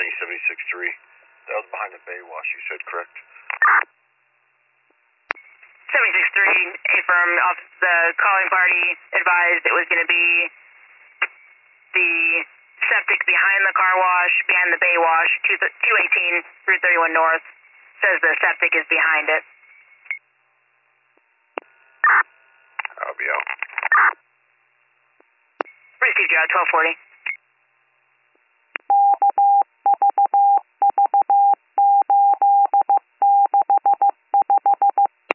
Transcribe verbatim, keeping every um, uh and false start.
County seventy-six three. That was behind the bay wash, you said, correct? seventy-six three, affirm. Off the calling party advised it was going to be the septic behind the car wash, behind the bay wash, two eighteen, Route thirty-one North. Says the septic is behind it. I'll be out. Received you at twelve forty.